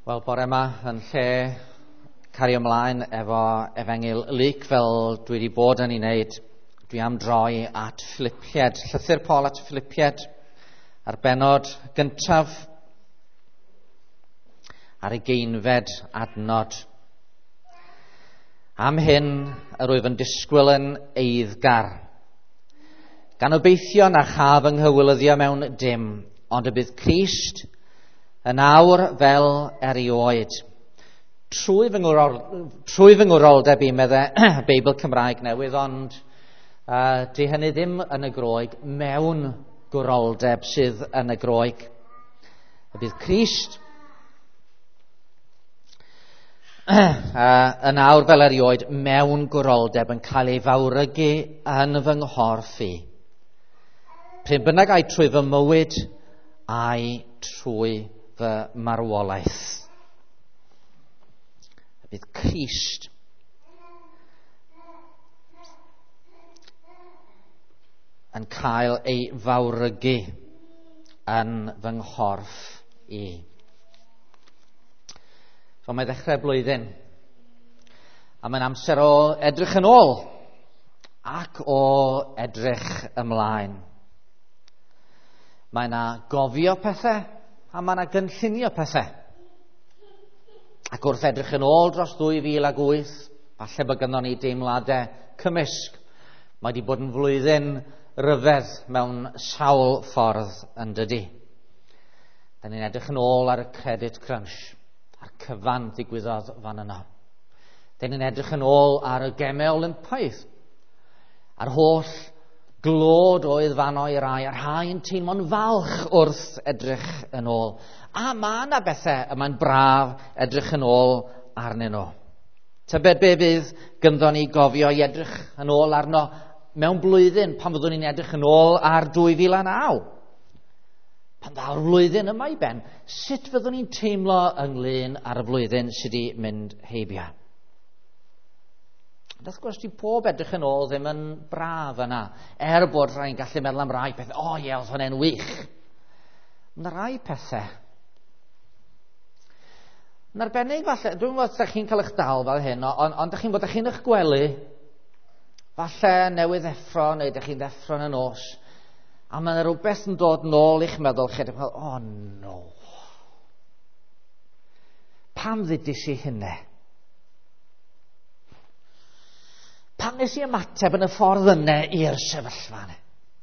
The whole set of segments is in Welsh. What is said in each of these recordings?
Wel, bore yma yn lle cario ymlaen efo Efengyl Luc fel dwi wedi bod yn ei wneud, dwi am droi at Filipied, llythyr Paul at Filipied, a'r benod gyntaf ar ei geinfed adnod. Am hyn yr wyf yn disgwyl yn eiddgar, gan obeithio na chaf yng nghywylyddio mewn dim, ond y bydd Crist yn awr fel erioed. Trwy fy ngwroldeb i medde Beibl Cymraeg newydd, ond di hynny ddim yn y Groeg, mewn gwroldeb sydd yn y Groeg. Y bydd Crist yn awr fel erioed mewn gwroldeb yn cael ei fawrygu yn fy nghorff i. Pryn bynnag ai trwy fy mywyd ai trwy fy marwolaeth. Y bydd Crist yn cael ei fawrygu yn fy nghorff i. So mae ddechrau blwyddyn, a mae'n amser o edrych yn ôl ac o edrych ymlaen. Mae yna gofio pethau a mae yna gynllunio pethau. Ac wrth edrych yn ôl dros 2008, falle bod gynnon ni deimladau cymysg. Mae wedi bod yn flwyddyn ryfedd mewn sawl ffordd yn dydy. Da ni'n edrych yn ôl ar y credit crunch, a'r cyfan ddigwyddodd fan yno. Da ni'n edrych yn ôl ar y gemau Olympaidd, a'r holl glod oedd fan o'i rai, a'r rhai'n teimlo'n falch wrth edrych yn ôl. A mae yna bethau yma'n braf edrych yn ôl arnyn nhw. Tybed be bydd gynddon ni gofio i edrych yn ôl arno mewn blwyddyn pan fyddwn ni'n edrych yn ôl ar 2009? Pan ddaw'r flwyddyn yma i ben, sut fyddwn ni'n teimlo ynglyn ar y flwyddyn sydd wedi mynd heibio? Wrth gwrs, di pob edrych yn ôl ddim yn braf yna, bod rhaid gallu meddwl am rai pethau, oedd hwnna'n wych. Yna rai pethau. Yn arbennig falle, dwi'n meddwl ydych chi'n cael eich dal fel hyn, ond ydych chi'n bod chi'n eich gwely, falle newydd effro, neu ydych chi'n ddeffro yn y nos, a mae yna rhywbeth yn dod nôl i'ch meddwl chi, no. Pam ddydys i hynny? Pam nes i ymateb yn y ffordd yna i'r sefyllfa yna?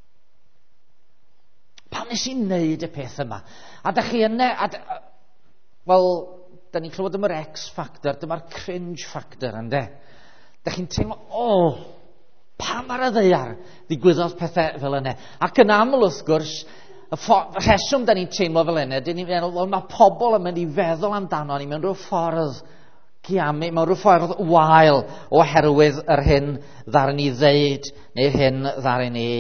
Pam nes i wneud y peth yma? A da chi yna, wel, da ni'n clywed am yr X-factor, dyma'r cringe factor, ynddo? Da chi'n teimlo, pam ar y ddeiar ddigwyddodd pethau fel yna? Ac yn aml wrth gwrs, y rheswm da ni'n teimlo fel yna, dyn ni'n meddwl, mae pobl yn mynd i feddwl amdano ni mewn rhyw ffordd giamu, mewn rhyw ffordd wael oherwydd yr hyn ddaren ni ddeud neu'r hyn ddaren ni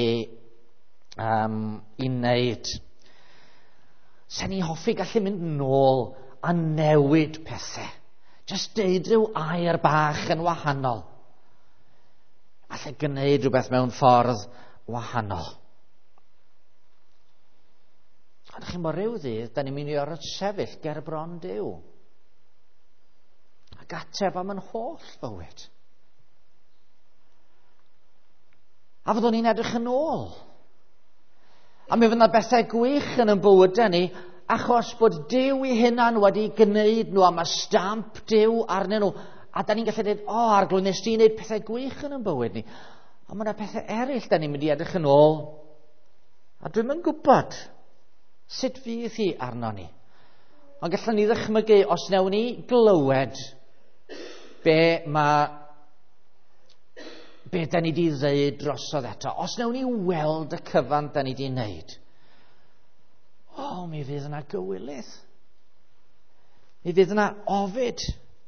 i wneud. Sa'n ni hoffi gallu mynd nôl a newid pethau. Just deud rhyw air bach yn wahanol. Falle gwneud rhywbeth mewn ffordd wahanol. Ond chi'n bod rhyw ddydd, da ni'n mynd i orfod sefyll ger bron Duw. Ac ateb am yn holl fywyd. A fyddwn ni'n edrych yn ôl. A mi fydd yna bethau gwych yn bywydau ni, achos bod Duw ei hunan wedi gwneud nhw, a mae stamp Duw arnyn nhw. A da ni'n gallu dweud, arglwydd nes di wneud pethau gwych yn bywyd ni. A mae yna pethau eraill da ni'n mynd i edrych yn ôl. A dwi'n yn gwybod sut fydd hi arno ni. Ond gallwn ni ddychmygu, os newn ni glywed be da ni wedi ddeud drosodd eto, os newn ni weld y cyfan da ni wedi wneud, mi fydd yna gywilydd. Mi fydd yna ofid.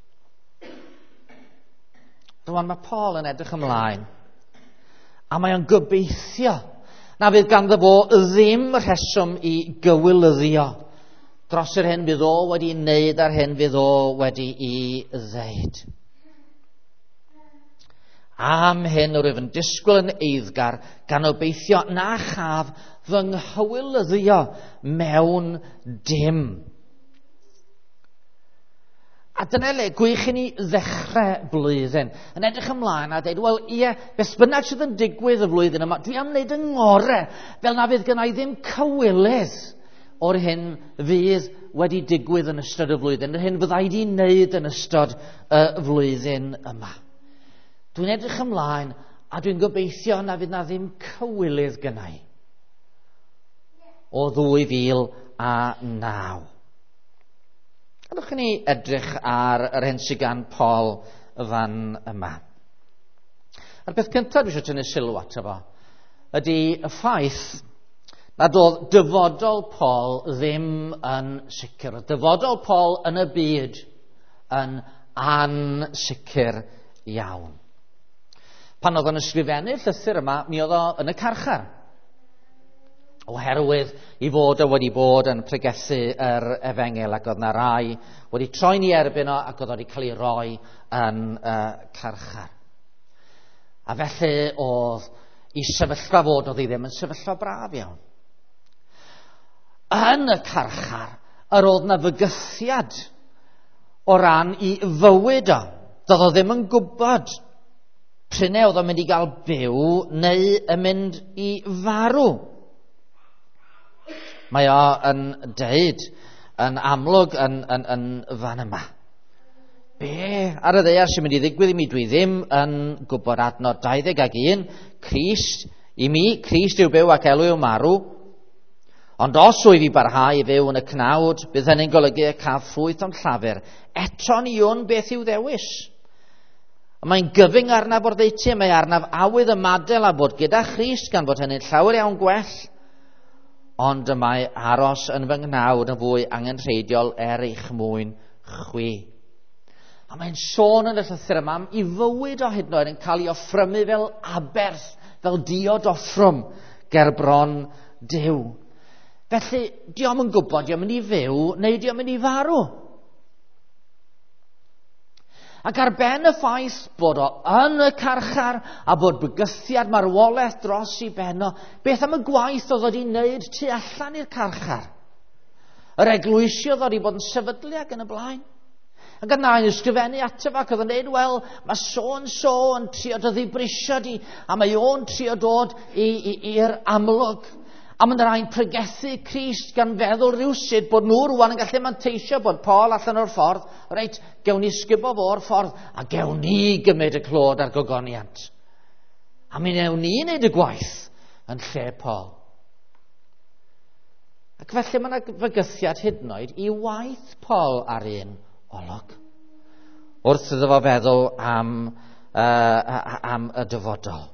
Rwan mae Paul yn edrych ymlaen, a mae o'n gobeithio na fydd ganddo fo ddim rheswm i gywilyddio dros yr hyn fydd o wedi wneud a'r hyn fydd o wedi i ddeud. Am hyn rwyf yn disgwyl yn eiddgar, gan obeithio na chaf fy nghywilyddio mewn dim. A dyna le, gwych i ni ddechrau blwyddyn. Yn edrych ymlaen a dweud, wel ie, beth bynnag sydd yn digwydd y flwyddyn yma, dwi am wneud yng ngorau, fel na fydd gynnau ddim cywilydd o'r hyn fydd wedi digwydd yn ystod y flwyddyn, yr hyn fydda i wedi wneud yn ystod y flwyddyn yma. Dwi'n edrych ymlaen a dwi'n gobeithio na fydd na ddim cywilydd gynnau o 2009. Gadwch chi ni edrych ar yr hyn sydd gan Paul fan yma. A'r beth cyntaf dwi eisiau tynnu sylw ato fo ydy y ffaith nad oedd dyfodol Paul ddim yn sicr. Dyfodol Paul yn y byd yn ansicr iawn. Pan oedd yn ysgrifennu'r llythyr yma, mi oedd o yn y carchar. Oherwydd I fod o wedi bod yn pregethu yr efengel ac oedd na rai wedi troi'n I erbyn o ac oedd wedi cael ei roi yn carchar. A felly oedd I sefyllfa fod oedd I ddim yn sefyllfa braf iawn. Yn y carchar, yr oedd na fygythiad o ran I fywyd o. Doedd o ddim yn gwybod prynau oedd o'n mynd I gael byw neu yn mynd I farw. Mae o yn deud yn amlwg yn fan yma. Be ar y ddaear sy'n mynd I ddigwydd I mi, dwi ddim yn gwybod. Adnod 21, Crist, I mi, Crist yw byw ac elw yw marw, ond os wyf I barhau I fyw yn y cnawd, bydd hynny'n golygu y caf ffrwyth o'n llafur. Eto ni yw'n beth yw ddewis. Mae'n gyfyng arnaf o'r ddeutu, mae arnaf awydd ymadel a bod gyda Crist gan fod hynny'n llawer iawn gwell, ond y mae aros yn fy nghnawd yn fwy angenrheidiol eich mwyn chwi. A mae'n sôn yn y llythyr yma I fywyd o hyd yn oed yn cael ei offrymu fel aberth, fel diod offrwm ger bron Duw. Felly, diom yn gwybod diom yn I fyw neu diom yn I farw. Ac ar ben y ffaith bod o yn y carchar a bod bygythiad marwolaeth dros I benno, beth am y gwaith oedd wedi wneud tu allan i'r carchar? Yr eglwysiodd oedd wedi bod yn sefydlu ac yn y blaen. Ac yna yn ysgrifennu ato fo ac oedd yn dweud, wel, mae so yn trio dod I brisio di, a mae o'n trio dod i'r amlwg. A mae'n rhaid pregethu Crist gan feddwl rywsyd bod nhw rwan yn gallu manteisio bod Paul allan o'r ffordd, reit, gewn ni sgubo fo'r ffordd, a gewn ni gymryd y clod a'r gogoniant. A mi newn ni wneud y gwaith yn lle Paul. Ac felly mae yna fygythiad hyd yn oed I waith Paul ar un olwg. Wrth iddo fo feddwl am y dyfodol.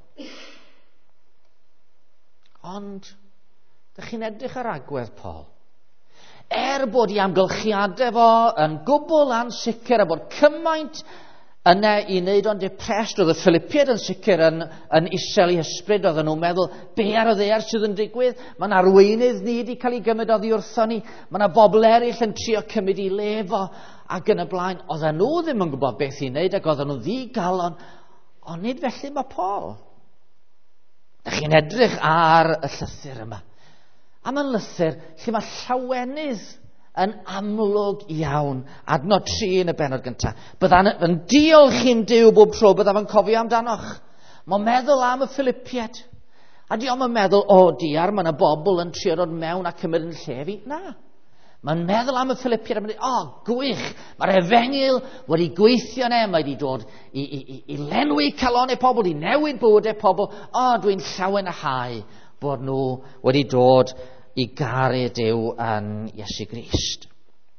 Ond dych chi'n edrych ar agwedd Paul. Bod I amgylchiadau fo yn gwbl ansicr a bod cymaint yna I wneud o'n depressed, oedd y Philippiaid yn sicr yn isel I hysbryd, oedd nhw'n meddwl be ar y ddaear sydd yn digwydd, mae yna arweinydd ni wedi cael ei gymryd oddi wrtho ni, mae yna bobl eraill yn trio cymryd I lefo ac yn y blaen. Oedden nhw ddim yn gwybod beth I wneud ac oedden nhw ddigalon, ond nid felly mae Paul. Dych chi'n edrych ar y llythyr yma. A mae'n lythyr lle mae llawenydd yn amlwg iawn. Adnod 3 yn y bennod gyntaf. Bydda'n yn diolch i'n Duw bob tro byddaf yn cofio amdanoch. Mae'n meddwl am y Philippiaid. A diolch yn meddwl, diar, mae yna bobl yn trio dod mewn a cymryd yn lle fi. Na. Mae'n meddwl am y Philippiaid a mae'n dweud, gwych, mae'r efengil wedi gweithio ne, mae wedi dod I lenwi calonau pobl, I newid bywydau pobl. Dwi'n llawen a hau bod nhw wedi dod I garu Duw yn Iesu Grist.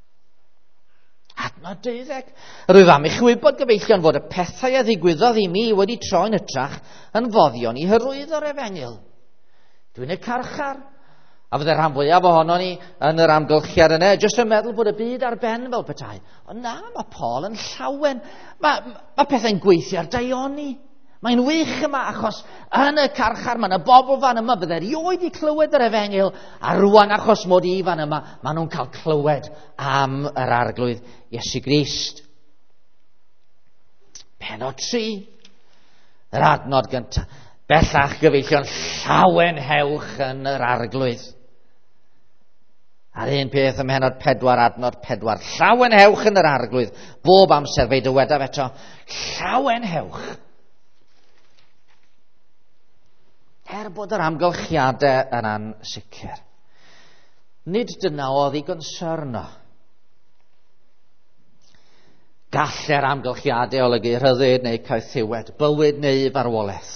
Adnod 12. Rwyf am eich wybod gyfeillion fod y pethau a ddigwyddodd I mi wedi troi'n hytrach yn foddion I hyrwyddo'r efengil. Dwi'n y carchar, a fydde rhan fwyaf ohono ni yn yr amgylchiad yna, jyst yn meddwl bod y byd ar ben fel petai. Ond na, mae Paul yn llawen. Mae pethau'n gweithio ar daioni. Mae'n wych yma achos yn y carchar mae yna bobl fan yma bydde rioed I clywed yr efengil a rwan achos mod I fan yma maen nhw'n cael clywed am yr arglwydd Iesu Grist. Pennod 3, yr adnod gyntaf. Bellach gyfeillion llawen hewch yn yr arglwydd. A'r un peth ym Mhenod 4 adnod 4. Llawen hewch yn yr arglwydd. Bob amser fe dywedaf eto. Llawen hewch. Bod yr amgylchiadau yn ansicr. Nid dyna oedd ei gonsern o. Galle'r amgylchiadau olygu rhyddid neu caethiwed, bywyd neu farwolaeth.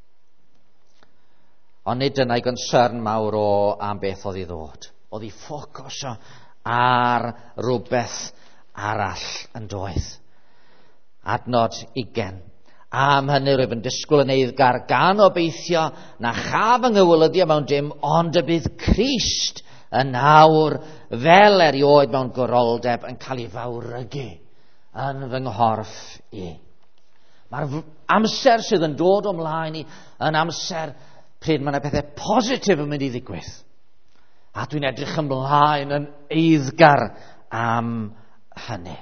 Ond nid dyna ei gonsern mawr o am beth oedd ei ddod. Oedd ei ffocwsio ar rhywbeth arall yn doedd. Adnod 20. Am hynny rwyf yn disgwyl yn eiddgar gan obeithio na chaf yng ngywylyddio mewn dim, ond y bydd Crist yn nawr fel erioed mewn goroldeb yn cael ei fawrygu yn fy nghorff i. Mae'r amser sydd yn dod ymlaen i yn amser pryd mae yna pethau positif yn mynd i ddigwydd. A dwi'n edrych ymlaen yn eiddgar am hynny.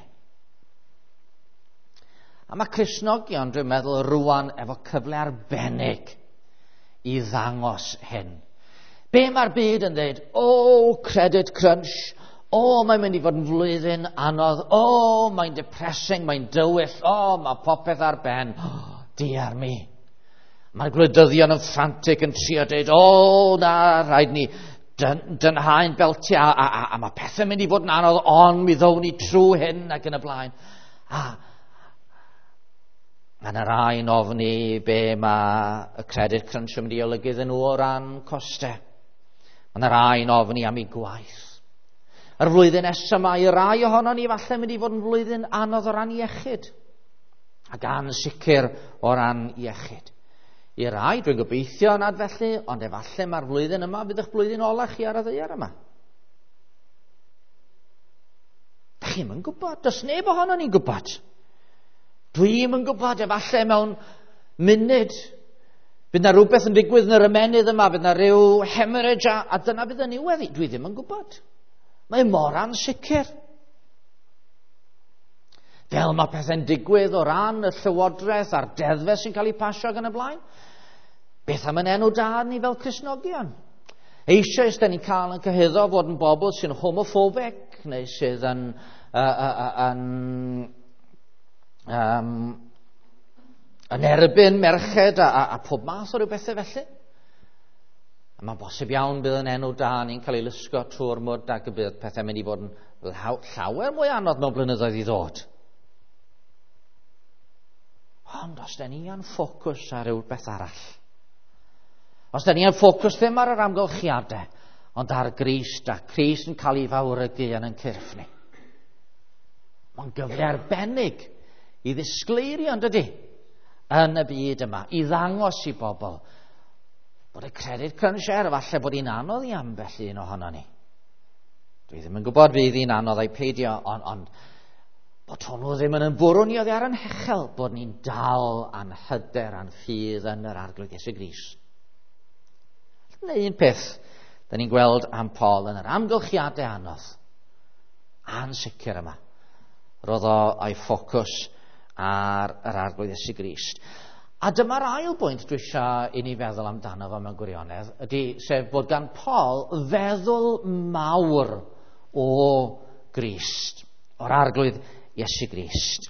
A mae Cristnogion, dwi'n meddwl, rwan efo cyfle arbennig i ddangos hyn. Be mae'r byd yn dweud? Credit crunch. Mae'n mynd i fod yn flwyddyn anodd. Mae'n depressing, mae'n dywyll. Mae popeth ar ben. Diar mi. Mae'r gwleidyddion yn frantic yn trio dweud, rhaid ni dynhau'n beltiau. A mae pethau'n mynd i fod yn anodd, ond mi ddown ni trwy hyn ac yn y blaen. Mae'n yr rhain ofni be mae y credit crunch yn mynd i olygu iddyn nhw o ran costau. Mae'n yr rhain ofni am ei gwaith. Yr flwyddyn nesaf yma, i rai ohono ni falle mynd i fod yn flwyddyn anodd o ran iechyd. Ac ansicr o ran iechyd. I rai, dwi'n gobeithio nad felly, ond efallai mae'r flwyddyn yma bydd eich blwyddyn ola chi ar y ddaear yma. Da chi'm yn gwybod, does neb ohono ni'n gwybod. Dwi'n yn gwybod, efallai mewn munud, bydd na rhywbeth yn digwydd yn yr ymenydd yma, bydd na ryw hemorrhage a dyna bydd yn niweddi. Dwi ddim yn gwybod. Mae mor ansicr. Fel mae pethau'n digwydd o ran y llywodraeth a'r deddfe sy'n cael ei pasio gan y blaen. Beth am yn enw da ni fel Cristnogion? Eisoes da ni'n cael yn cyhyddo fod yn bobl sy'n homophobic neu sydd yn erbyn merched a pob math o ryw bethau felly. Mae'n bosib iawn bydd yn enw da ni'n cael ei lusgo trwy'r mwd ac y bydd pethau mynd i fod yn llawer mwy anodd mewn blynyddoedd i ddod. Ond os da ni yn ffocws ar rhywbeth arall, os da ni yn ffocws ddim ar yr amgylchiadau, ond ar Grist, a Crist yn cael ei fawrygu yn ein cyrff ni. Mae'n gyfle arbennig i ddisgleirio, yn dydi, yn y byd yma, i ddangos i bobl bod y credit crunch falle bod hi'n anodd i ambell un ohono ni. Dwi ddim yn gwybod fydd hi'n anodd ei peidio, ond bod hwnnw ddim yn bwrwn i oddi ar yn hechel bod ni'n dal a'n hyder a'n ffydd yn yr arglwydd Iesu Grist. Neu un peth da ni'n gweld am Paul yn yr amgylchiadau anodd, ansicr yma, roedd o a'i ffocws ar yr arglwydd Iesu Grist. A dyma'r ail bwynt dwi eisiau i ni feddwl amdano fo mewn gwirionedd, sef bod gan Paul feddwl mawr o Grist, o'r arglwydd Iesu Grist.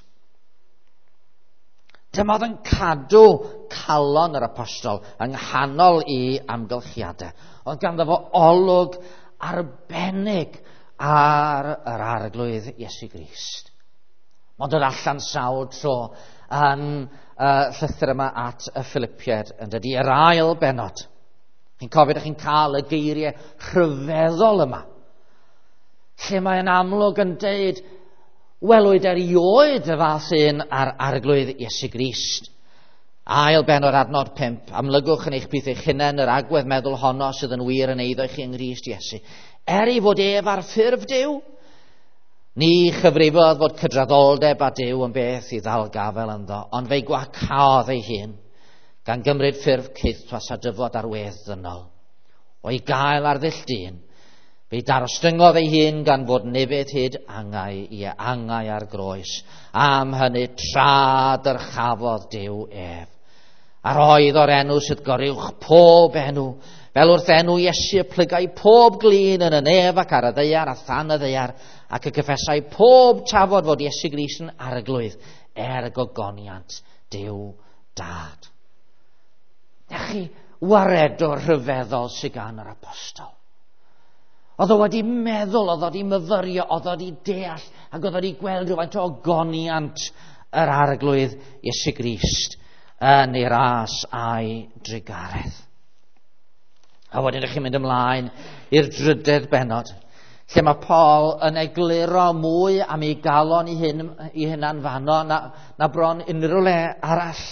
Dyma oedd yn cadw calon yr apostol yng nghanol i amgylchiadau. Oedd ganddo fo olwg arbennig ar yr arglwydd Iesu Grist. Mae'n dod allan sawl tro yn llythyr yma at y Philippiaid, yn dydy, yr ail benod. Chi'n cofio ydych chi'n cael y geiriau rhyfeddol yma, lle mae'n amlwg yn deud, welwyd erioed y fath un ar arglwydd Iesu Grist. Ail benod adnod 5, amlygwch yn eich bydd eich hunain yr agwedd meddwl honno sydd yn wir yn eiddo chi yng Nghrist Iesu. Ei fod ef ar ffurf Duw, ni chyfrifodd fod cydraddoldeb a Duw yn beth i ddal gafel ynddo, ond fe'i gwacaodd ei hun, gan gymryd ffurf cythwas a dyfod ar wedd ddynol. O'i gael ar ddull dyn, fe'i darostyngodd ei hun gan fod nifyd hyd angau i angau ar groes. Am hynny trad yr chafodd Duw ef. A roedd o'r enw sydd goruwch pob enw, Fel wrth enw Iesu plygau pob glin yn y nef ac ar y ddeiar a than y ddeiar ac y cyffesau pob trafod fod Iesu Grist yn arglwydd gogoniant Duw Dad. Na chi, waredwr rhyfeddol sydd gan yr apostol. Oedd o wedi meddwl, oedd o wedi myfyrio, oedd o wedi deall, ac oedd o wedi gweld rhywfaint o ogoniant yr arglwydd Iesu Grist yn ei ras a'i drigaredd. A wedyn ydych chi'n mynd ymlaen i'r drydedd bennod, lle mae Paul yn egluro mwy am ei galon i hynna'n fanno na bron unrhyw le arall.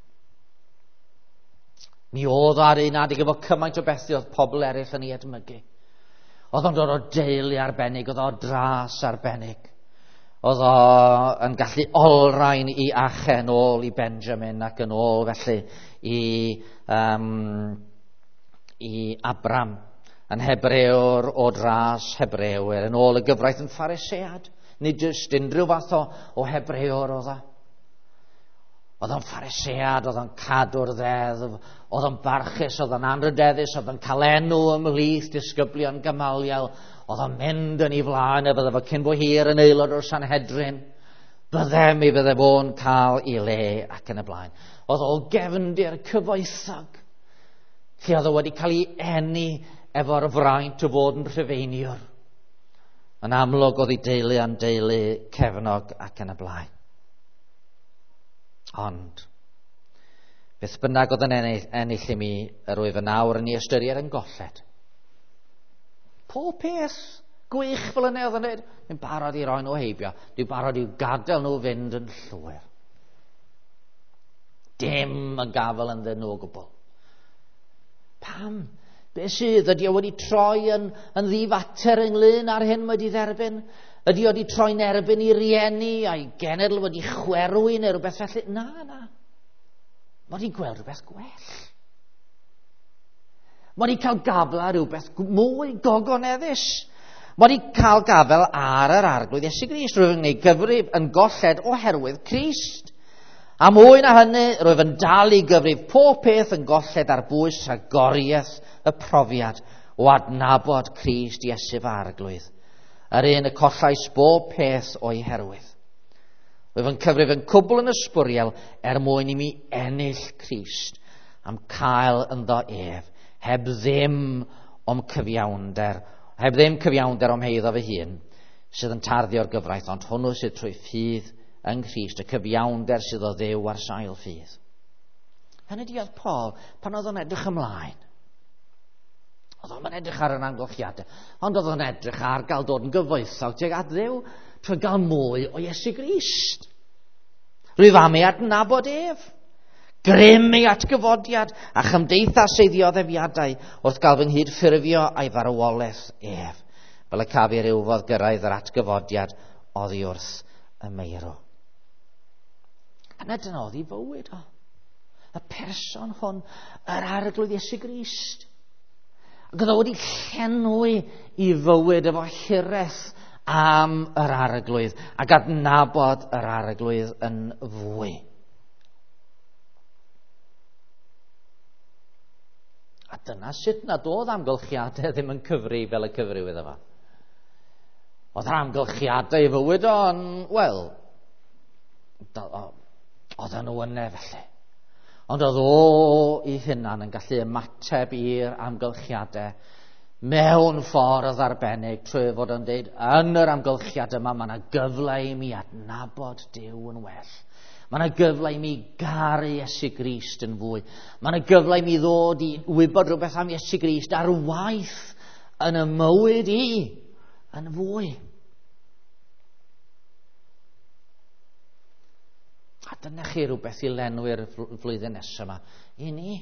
Mi oedd ar un adeg efo cymaint o bethu oedd pobl eraill yn ei edmygu. Oedd o'n dod o deulu arbennig, oedd o dras arbennig. Oedd o yn gallu olrain i achen ôl i Benjamin ac yn ôl felly i Abram, yn Hebrewr o dras Hebrewyr, yn ôl y gyfraith yn Pharisead, nid jyst unrhyw fath o Hebrewr oedd o. Oedd o'n Pharisead, oedd o'n cadw'r ddeddf, oedd o'n barchus, oedd o'n anrydeddus, oedd o'n cael enw ymhlith disgyblion Gamaliel, oedd o'n mynd yn ei flaen a bydde fo cyn bo hir yn aelod o'r Sanhedrin, bydde fo'n cael ei le ac yn y blaen. Oedd o gefndir cyfoethog, lle oedd o wedi cael ei eni efo'r fraint o fod yn Rhufeiniwr. Yn amlwg oedd ei deulu a'n deulu cefnog ac yn y blaen. Ond, beth bynnag oedd yn ennill i mi yr wyf yn awr yn ei ystyried yn golled. Pob peth gwych fel yna oedd yn dweud, dwi'n barod i roi nhw heibio, dwi'n barod i'w gadael nhw fynd yn llwyr. Dim yn gafel yn ddyn nhw o gwbl. Pam? Be sydd? Ydy o wedi troi yn ddifater ynglyn ar hyn wedi dderbyn? Ydy o wedi troi'n erbyn i rieni a'i genedl wedi chwerwi neu rhywbeth felly? Na. Mae wedi gweld rhywbeth gwell. Mae wedi cael gafel ar rhywbeth mwy gogoneddus. Mae wedi cael gafel ar yr arglwydd Iesu Grist. Rwyf yn gwneud gyfrif yn golled oherwydd Crist. A mwy na hynny, rwyf yn dal i gyfrif pob peth yn golled ar bwys rhagoriaeth y profiad o adnabod Crist Iesu fy arglwydd. Yr un y collais bob peth o'i herwydd. Rwyf yn cyfrif yn cwbl yn ysbwriel mwyn i mi ennill Crist am cael ynddo ef, heb ddim cyfiawnder o'm heiddo fy hun, sydd yn tarddio'r gyfraith, ond hwnnw sydd trwy ffydd yn Crist, y cyfiawnder sydd o Dduw ar sail ffydd. Hynny oedd Paul pan oedd o'n edrych ymlaen. Oedd o'n edrych ar yr amgylchiadau, ond oedd o'n edrych ar gael dod yn gyfoethog tuag at Dduw trwy gael mwy o Iesu Grist. Rwyf am ei adnabod ef, grym ei atgyfodiad a chymdeithaseiddiodd efiadau wrth gael fy nghyd ffurfio a'i farwolaeth ef, fel y cafir yw fod gyrraedd yr atgyfodiad oddi wrth y meiro. A dyna oedd ei fywyd o. Y person hwn, yr arglwydd Iesu Grist. Ac oedd o wedi llenwi i fywyd efo hireth am yr arglwydd ac adnabod yr arglwydd yn fwy. A dyna sut nad oedd amgylchiadau ddim yn cyfri fel y cyfriwydd yma. Oedd yr amgylchiadau i fywyd o'n, wel, oedd nhw yna felly. Ond oedd o i hynna'n yn gallu ymateb i'r amgylchiadau mewn ffordd arbennig trwy fod yn dweud yn yr amgylchiadau yma mae yna gyfle i mi adnabod Duw yn well. Mae yna gyfle i mi garu Iesu Grist yn fwy. Mae yna gyfle i mi ddod i wybod rhywbeth am Iesu Grist ar waith yn y mywyd i yn fwy. A dyna chi rhywbeth i lenwi'r flwyddyn nesaf yma i ni.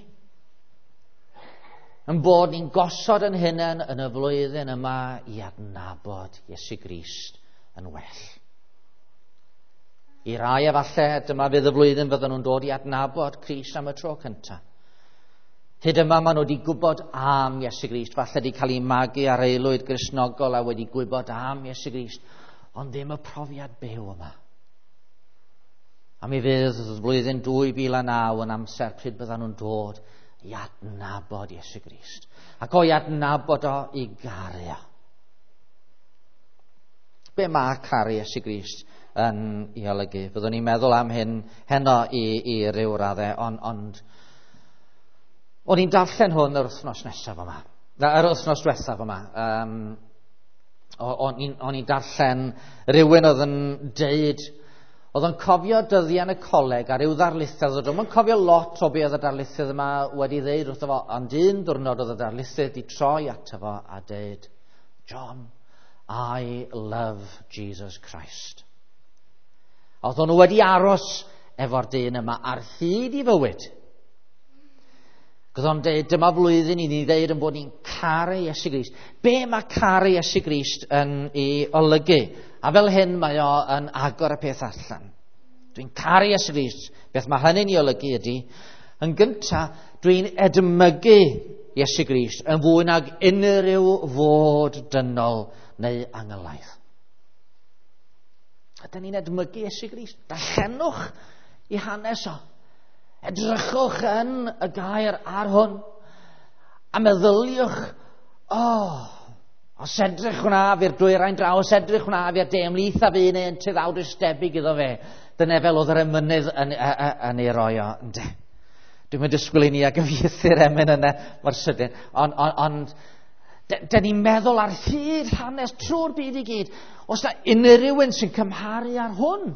Yn bod ni'n gosod yn hunain yn y flwyddyn yma i adnabod Iesu Grist yn well. I rai efallai dyma fydd y flwyddyn fydden nhw'n dod i adnabod Crist am y tro cyntaf. Hyd yma maen nhw wedi gwybod am Iesu Grist, falle wedi cael ei magu ar aelwyd Gristnogol a wedi gwybod am Iesu Grist, ond ddim y profiad byw yma. A mi fydd flwyddyn 2009 yn amser pryd byddan nhw'n dod i adnabod Iesu Grist. Ac o'i adnabod o i garu o. Be mae caru Iesu Grist yn ei olygu? Byddwn ni'n meddwl am heno i ryw raddau, ond o'n i'n darllen hwn yr wythnos nesaf yma. Yr wythnos diwethaf yma. O'n i'n darllen rhywun oedd yn deud, oedd yn cofio dyddiau yn y coleg a ryw ddarlithydd. Oedd yn cofio lot o be oedd y darlithydd yma wedi ddeud wrtho fo, ond un diwrnod oedd y darlithydd i troi ato fo a deud, John, I love Jesus Christ. Oedd nhw wedi aros efo'r dyn yma ar hyd i fywyd. Oedd o'n dweud, dyma flwyddyn i ni ddeud yn bod ni'n caru Iesu Grist. Be mae caru Iesu Grist yn ei olygu? A fel hyn mae o yn agor y peth allan. Dwi'n caru Iesu Grist. Beth mae hynny'n ei olygu ydy, yn gyntaf, dwi'n edmygu Iesu Grist yn fwy nag unrhyw fod dynol neu angylaidd. Ydyn ni'n edmygu Iesu Grist? Darllenwch i hanes o. Edrychwch yn y gair ar hwn a meddyliwch, os edrych hwnna fi'r dwyrain draw, os edrych hwnna fi'r demlith a fi neu yn tyddawdus debyg iddo fe, dyna fel oedd yr emynydd yn ei roi o, ynde. Dwi'n mynd disgwyl i ni a gyfieithu'r emyn yna mor sydyn, ond da ni'n meddwl ar hyd hanes trwy'r byd i gyd, os na unrhyw un sy'n cymharu ar hwn.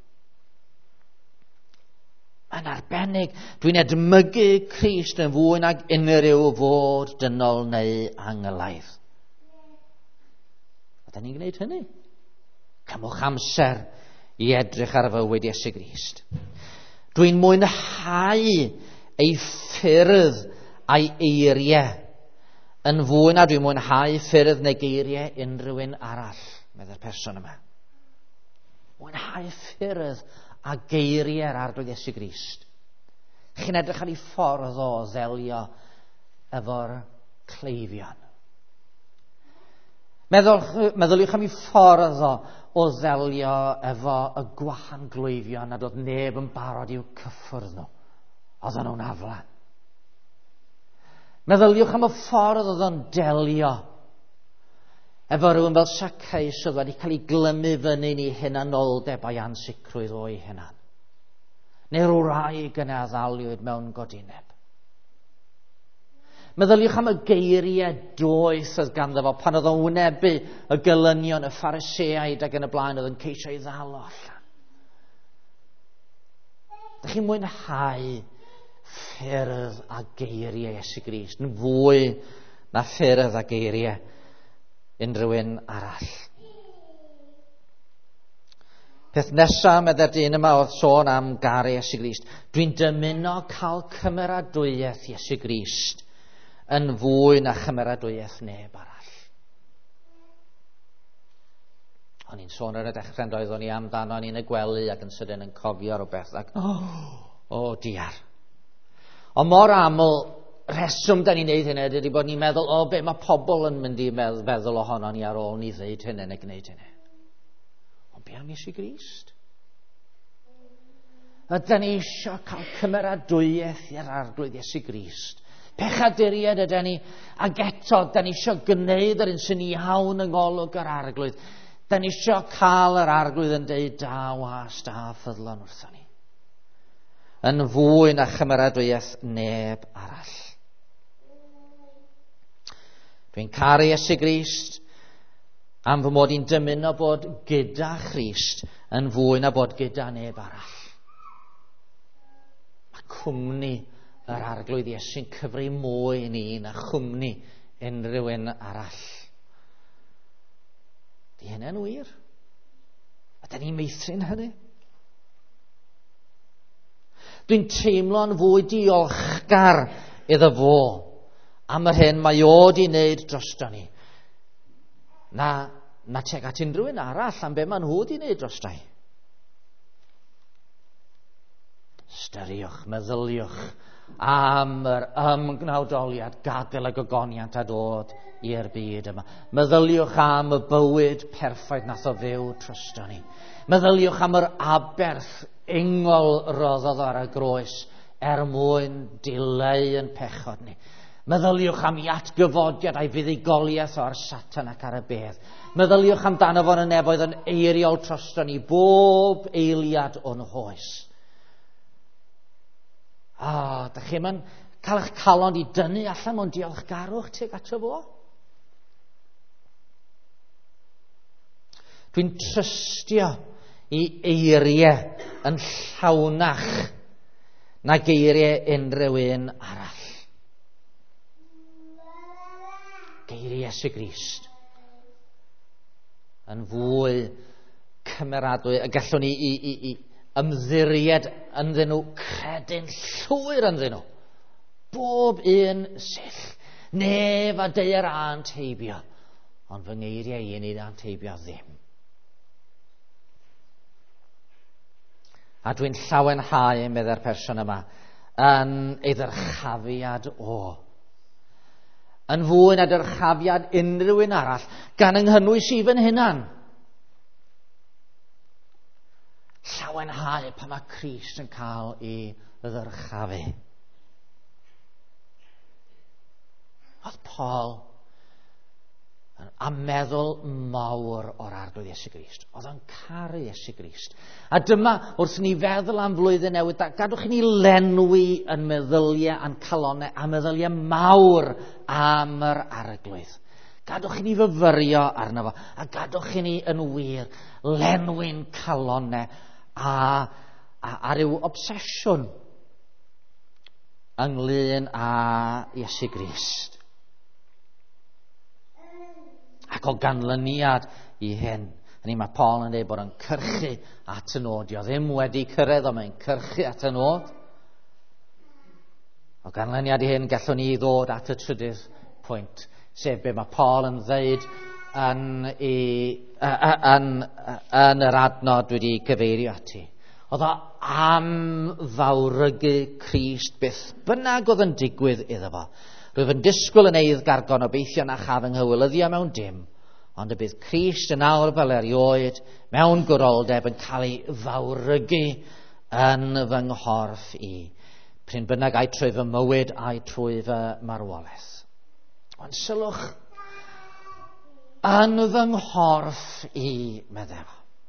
Yn arbennig, dwi'n edmygu Crist yn fwy nag unrhyw fod dynol neu angylaidd. A da ni'n gwneud hynny. Cymwch amser i edrych ar fywyd Iesu Grist. Dwi'n mwynhau ei ffyrdd a'i eiriau yn fwy na dwi'n mwynhau ffyrdd neu geiriau unrhyw un arall, medda'r person yma. Mwynhau ffyrdd a geiriau'r arglwydd Iesu Grist. Chi'n edrych ar ei ffordd o ddelio efo'r cleifion. Meddyliwch am ei ffordd o ddelio efo y gwahan glwyfion a doedd neb yn barod i'w cyffwrdd nhw. Oedden nhw'n aflan. Meddyliwch am y ffordd oedd o'n delio efo rhywun fel Zacchaeus oedd wedi cael ei glymu fyny ni hunanoldeb a'i ansicrwydd o'i hunan. Neu rhyw wraig yn addaliwyd mewn godineb. Meddyliwch am y geiriau doeth oedd ganddo fo pan oedd o'n wynebu y gelynion, y Phariseaid ac yn y blaen oedd yn ceisio ei ddal o allan. Dych chi'n mwynhau ffyrdd a geiriau Iesu Grist yn fwy na ffyrdd a geiriau unrhyw un arall. Peth nesaf medda'r dyn yma oedd sôn am garu Iesu Grist. Dwi'n dymuno cael cymeradwyaeth Iesu Grist yn fwy na chymeradwyaeth neb arall. O'n i'n sôn ar y dechrau'n doedd o'n i amdano ni'n y gwely ac yn sydyn yn cofio rhywbeth ac diar. Ond mor aml reswm da ni'n neud hynny ydy bod ni'n meddwl, be mae pobl yn mynd i feddwl ohono ni ar ôl ni ddeud hynny neu gwneud hynny. Ond be am Iesu Grist? Ydyn ni eisiau cael cymeradwyaeth i'r arglwydd Iesu Grist. Pechaduriad ydyn ni, ac eto, da ni eisiau gwneud yr un sy'n iawn yng ngolwg yr arglwydd. Da ni eisiau cael yr arglwydd yn deud da was, da ffyddlon wrthon ni. Yn fwy na chymeradwyaeth neb arall. Dwi'n caru Iesu Grist am fy mod i'n dymuno bod gyda Christ yn fwy na bod gyda neb arall. Mae cwmni yr arglwydd Iesu'n cyfri mwy ni na chwmni unrhyw un arall. Di hynny'n wir? Ydyn ni'n meithrin hynny? Dwi'n teimlo'n fwy diolchgar iddo fo am yr hyn mae o di wneud drosto ni. Na teg at unrhyw un arall am be mae nhw di wneud drosto ni. Styriwch, meddyliwch am yr ymgnawdoliad gadael y gogoniant a dod i'r byd yma. Meddyliwch am y bywyd perffaith nath o fyw drosto ni. Meddyliwch am yr aberth ungol roddodd ar y groes mwyn dileu yn pechod ni. Meddyliwch am ei atgyfodiad a'i fuddugoliaeth o'r Satan ac ar y bedd. Meddyliwch amdano fo'n y nefoedd yn eiriol troston ni bob eiliad o'n hoes. Da chi'n mynd cael eich calon i dynnu allan mewn diolchgarwch tuag ato fo? Dwi'n trystio i eiriau yn llawnach na geiriau unrhyw un arall. Geiriau Iesu Grist yn fwy cymeradwy a gallwn ni i ymddiried ynddyn nhw, credu'n llwyr ynddyn nhw. Bob un sill, nef a dei'r a'n teibio, ond fy ngeiriau i ni a'n teibio ddim. A dwi'n llawenhau, medda'r person yma, yn ei ddyrchafiad o. Yn fwy na dyrchafiad unrhyw un arall, gan ynghynnwys i fy'n hunan. Llawenhau pan mae Crist yn cael ei ddyrchafu. Oedd Paul a meddwl mawr o'r arglwydd Iesu Grist. Oedd o'n caru Iesu Grist. A dyma, wrth ni feddwl am flwyddyn newydd, gadwch i ni lenwi yn meddyliau, a'n calonau, a meddyliau mawr am yr arglwydd. Gadwch i ni fyfyrio arno fo, a gadwch i ni yn wir lenwi'n calonau a ryw obsesiwn ynglyn â Iesu Grist. Ac o ganlyniad i hyn. Hynny mae Paul yn dweud bod yn cyrchu at y nod. Dio ddim wedi cyrraedd, ond mae'n cyrchu at y nod. O ganlyniad i hyn gallwn ni ddod at y trydydd pwynt, sef be mae Paul yn dweud yn yr adnod wedi gyfeirio ati. Oedd o am fawrygu Crist beth bynnag oedd yn digwydd iddo fo. Rwyf yn disgwyl yn eiddgar gobeithio na chaf yng nghywylyddio mewn dim, ond y bydd Crist yn awr fel erioed mewn gwroldeb yn cael ei fawrygu yn fy nghorff i, pryn bynnag ai trwy fy mywyd ai trwy fy marwolaeth. Ond sylwch, yn fy nghorff i, meddwl.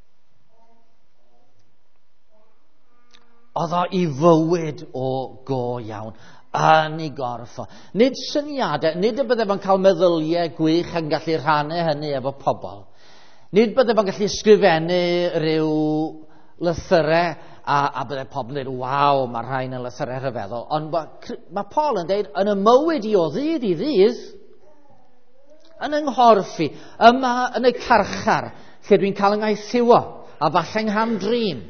Oedd o i fywyd o go iawn. Yn ei gorff o. Nid syniadau, nid y bydde fo'n cael meddyliau gwych yn gallu rhannu hynny efo pobl. Nid bydde fo'n gallu ysgrifennu rhyw lythyrau a bydde pobl yn dweud, waw, mae rhain yn lythyrau rhyfeddol. Ond mae Paul yn dweud, yn y mywyd i o ddydd i ddydd, yn yng nghorff i, yma yn y carchar, lle dwi'n cael yng ngaethiwo, a falle yng Nghamdrin.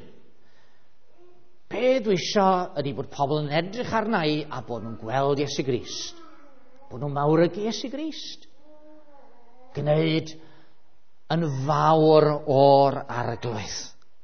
Be dwi isio ydy bod pobl yn edrych arna i a bod nhw'n gweld Iesu Grist. Bod nhw'n mawrygu Iesu Grist. Gwneud yn fawr o'r arglwydd.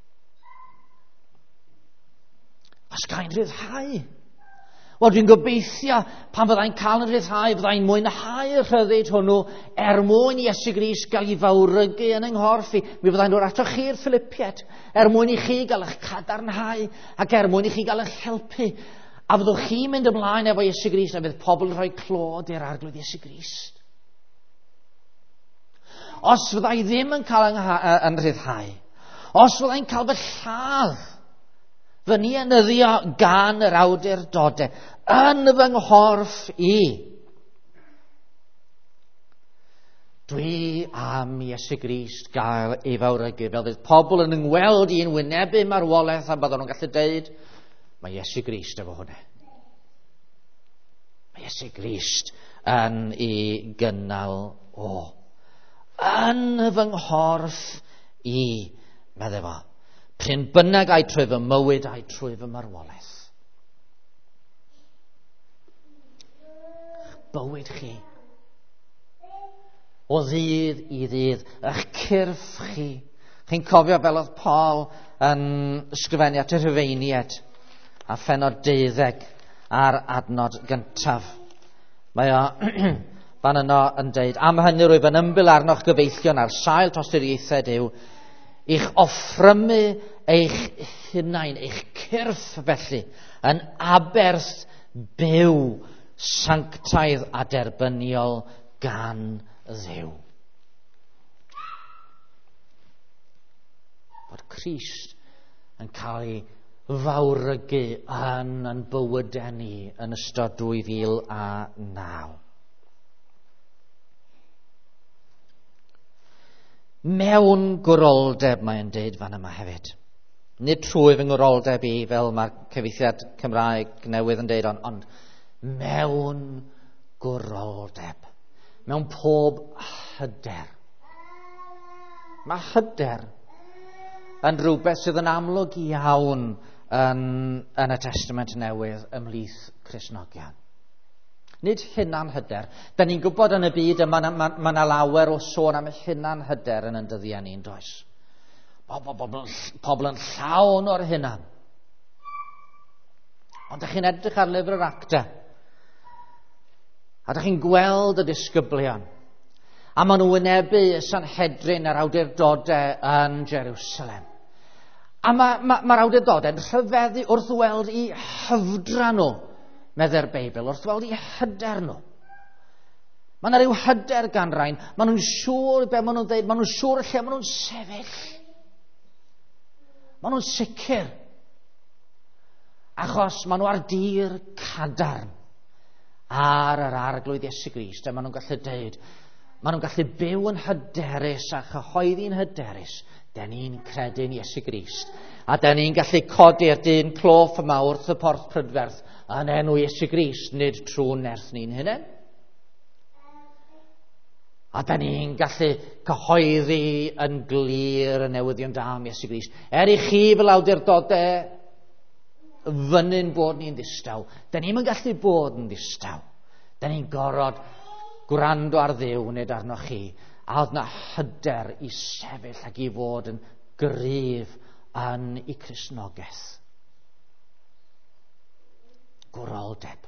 Os gael rhyddhau. Wel, dwi'n gobeithio pan byddai'n cael yn rhyddhau, byddai'n mwynhau y rhyddid hwnnw mwyn Iesu Grist gael ei fawrygu yn yng nghorff i. Mi byddai'n dod ato chi'r Philippiaid, mwyn i chi gael eich cadarnhau ac mwyn i chi gael eich helpu. A fyddwch chi'n mynd ymlaen efo Iesu Grist a fydd pobl yn rhoi clod i'r arglwydd Iesu Grist. Os fyddai ddim yn cael yn rhyddhau, os fyddai'n cael fy lladd, fy ni enyddio gan yr awdurdodau yn fy nghorff i. Dwi am Iesu Grist gael ei fawrygu, fel fydd pobl yn yngweld i'n wynebu marwolaeth a byddwn nhw'n gallu dweud, mae Iesu Grist efo hwnna. Mae Iesu Grist yn ei gynnal o. Yn fy nghorff i, meddwl fo. Pryn bynnag ai trwy fy mywyd ai trwy fy marwolaeth. Bywyd chi. O ddydd i ddydd. Eich cyrff chi. Chi'n cofio fel oedd Paul yn ysgrifennu at y Rhufeiniaid a phennod 12 ar adnod gyntaf. Mae o fan yno yn deud, am hynny rwyf yn ymbil arnoch gyfeillion ar sail tosturiaethau Duw, i'ch offrymu eich hunain, eich cyrff felly, yn aberth byw, sanctaidd a derbyniol gan Dduw. Bod Crist yn cael ei fawrygu yn bywydau ni yn ystod 2009. Mewn gwroldeb, mae'n deud fan yma hefyd. Nid trwy fy ngwroldeb i, fel mae'r cyfieithiad Cymraeg newydd yn deud, ond mewn gwroldeb. Mewn pob hyder. Mae hyder yn rhywbeth sydd yn amlwg iawn yn y Testament Newydd ymhlith Cristnogion. Nid hunan hyder. Da ni'n gwybod yn y byd mae yna lawer o sôn am hunan hyder yn dyddiau ni'n does. Pobl yn llawn o'r hunan. Ond ydych chi'n edrych ar lyfr yr Actau, a ydych chi'n gweld y disgyblion, a maen nhw wynebu Sanhedrin a'r awdurdodau yn Jerusalem. A mae'r awdurdodau'n rhyfeddu wrth weld i hyfdra nhw, medde'r Beibl, wrth weld i hyder nhw. Mae yna ryw hyder gan rain. Maen nhw'n siŵr be maen nhw'n dweud, maen nhw'n siŵr lle maen nhw'n sefyll. Maen nhw'n sicr. Achos maen nhw ar dir cadarn ar yr arglwydd Iesu Grist, a maen nhw'n gallu dweud, maen nhw'n gallu byw yn hyderus a chyhoeddi'n hyderus. Da ni'n credu'n Iesu Grist. A da ni'n gallu codi'r dyn cloff yma wrth y porth prydferth yn enw Iesu Grist, nid trwy'n nerth ni'n hunain. A da ni'n gallu cyhoeddi yn glir y newyddion da am Iesu Grist. I chi fel awdurdodau fyny'n bod ni'n ddistaw. Da ni'n gallu bod yn ddistaw. Da ni'n gorfod gwrando ar Dduw nid arnoch chi. A oedd na hyder i sefyll ac i fod yn gryf yn ei Cristnogaeth. Gwroldeb.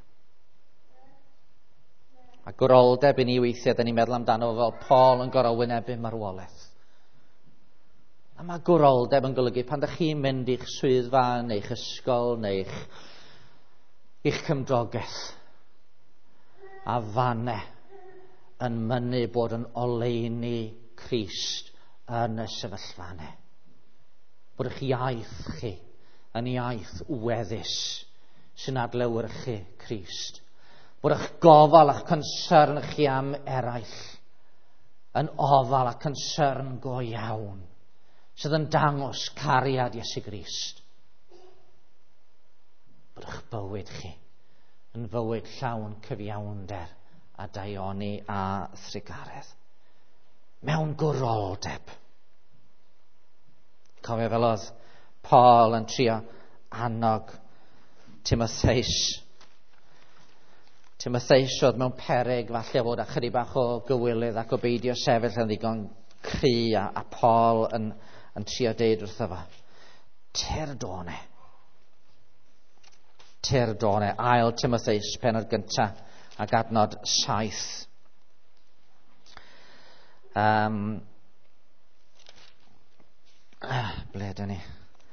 A gwroldeb i ni weithiau, da ni'n meddwl amdano fel Paul yn gorau wynebu marwolaeth. A mae gwroldeb yn golygu pan ydych chi'n mynd i'ch swyddfa, neu'ch ysgol, neu'ch cymdogaeth. A fanne yn mynnu bod yn oleuni Crist yn y sefyllfanau. Bod eich iaith chi yn iaith weddus sy'n adlewyrchu Crist. Bod eich gofal a'ch concern chi am eraill yn ofal a concern go iawn sydd yn dangos cariad Iesu Grist. Bod eich bywyd chi yn fywyd llawn cyfiawnder a daioni a thrigaredd. Mewn gwroldeb. Cofio fel oedd Paul yn trio annog Timotheus. Timotheus oedd mewn peryg falle fod a chydig bach o gywilydd ac o beidio sefyll yn ddigon cry a Paul yn trio deud wrtho fo. Turdone. Turdone. Ail Timotheus, pennod gyntaf ac adnod 7. Ble dyn ni?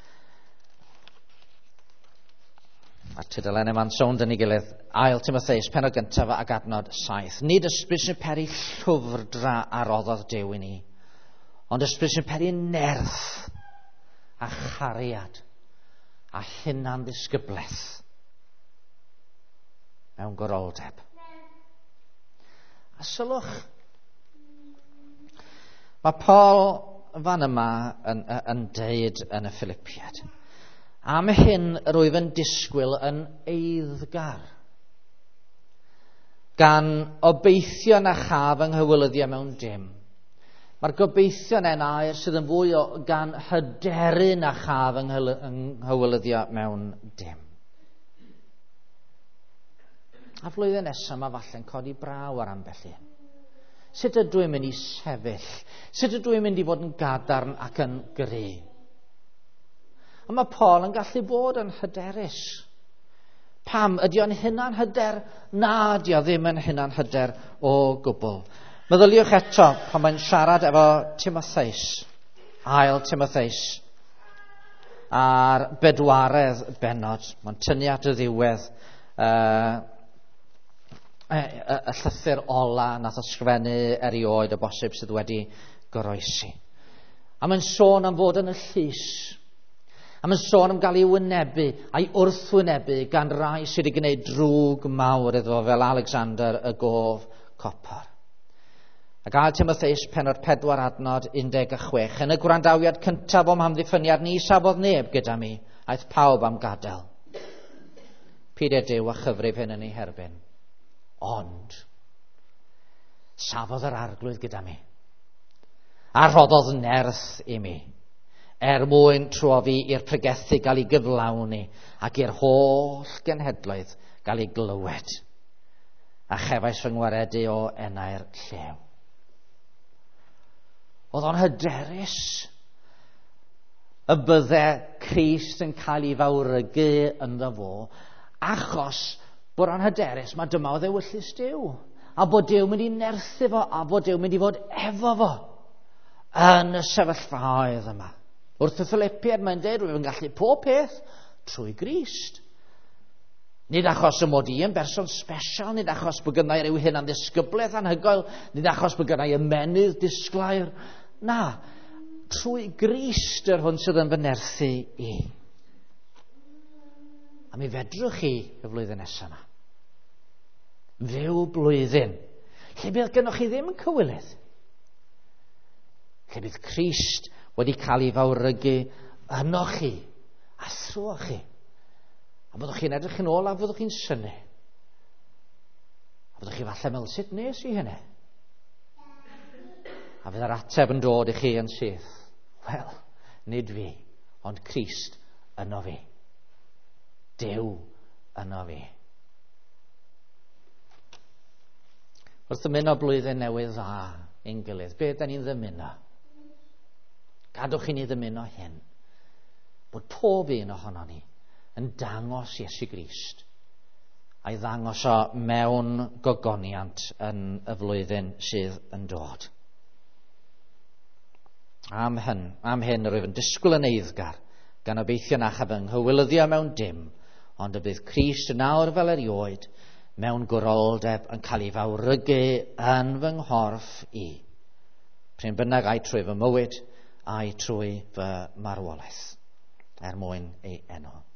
Mae'r tudalennau ma'n sôn dyn ni gilydd. Ail Timotheus, pennod gyntaf ac adnod 7. Nid ysbryd sy'n peri llwfrdra a roddodd Duw i ni, ond ysbryd sy'n peri nerth a chariad a hunan ddisgybleth mewn gwroldeb. A sylwch, mae Paul fan yma yn deud yn y Philippiad. Am hyn rwyf yn disgwyl yn eiddgar, gan obeithio na chaf yng nghywylyddiau mewn dim. Mae'r gobeithio'n air sydd yn fwy gan hyderu na chaf yng nghywylyddiau mewn dim. A flwyddyn nesaf mae falle'n codi braw ar ambell un. Sut ydw i'n mynd i sefyll? Sut ydw i'n mynd i fod yn gadarn ac yn gry? A mae Paul yn gallu bod yn hyderus. Pam? Ydy o'n hunan hyder? Na, ydy o ddim yn hunan hyder o gwbl. Meddyliwch eto pan mae'n siarad efo Timotheus. Ail Timotheus. a'r bedwaredd bennod. Mae'n tynnu at y ddiwedd y llythyr ola nath ysgrifennu erioed o bosib sydd wedi goroesi. A mae'n sôn am fod yn y llys. A mae'n sôn am gael ei wynebu a'i wrthwynebu gan rai sydd wedi gwneud drwg mawr iddo fel Alexander y Gof Copar. Ac a Timotheus pennod 4 adnod 16. Yn y gwrandawiad cyntaf o'm hamddiffyniad ni safodd neb gyda mi, aeth pawb am gadael. Peidio Duw a chyfrif hyn yn ei herbyn. Ond safodd yr arglwydd gyda mi. A rhoddodd nerth i mi, mwyn trofi i'r pregethu gael ei gyflawni ac i'r holl genhedloedd gael ei glywed. A chefais fy ngwaredu o enau'r llew. Oedd o'n hyderus y bydde Crist yn cael ei fawrygu ynddo fo, achos bod o'n hyderus mae dyma oedd ewyllys Duw, a bod Duw mynd i nerthu fo, a bod Duw mynd i fod efo fo yn y sefyllfaoedd yma. Wrth y Philippiad mae'n dweud, rwy'n gallu pob peth trwy Grist. Nid achos y mod i yn berson special, nid achos bod gynnau rhyw hyn am ddisgyblaeth anhygoel, nid achos bod gynnau ymenydd disglair. Na, trwy Grist yr hwn sydd yn fy nerthu i. A mi fedrwch chi y flwyddyn nesaf yma. Fyw blwyddyn lle bydd gennych chi ddim yn cywilydd. Lle bydd Crist wedi cael ei fawrygu yno chi a thrwy chi. A byddwch chi'n edrych yn ôl a fyddwch chi'n syni. A byddwch chi falle meddwl, sut nes i hynny? A fydd yr ateb yn dod i chi yn syth. Wel, nid fi, ond Crist yno fi. Duw yno fi. Wrth ymuno blwyddyn newydd dda ein gilydd, be da ni'n ddymuno? Gadwch i ni ddymuno hyn, bod pob un ohono ni yn dangos Iesu Grist, a'i ddangos o mewn gogoniant yn y flwyddyn sydd yn dod. Am hyn rwyf yn disgwyl yn eiddgar, gan obeithio na chaf yng nghywilyddio mewn dim, ond y bydd Crist yn awr fel erioed, mewn gwroldeb yn cael ei fawrygu yn fy nghorff i. Pryn bynnag ai trwy fy mywyd, a'i trwy fy marwolaeth, mwyn ei enw.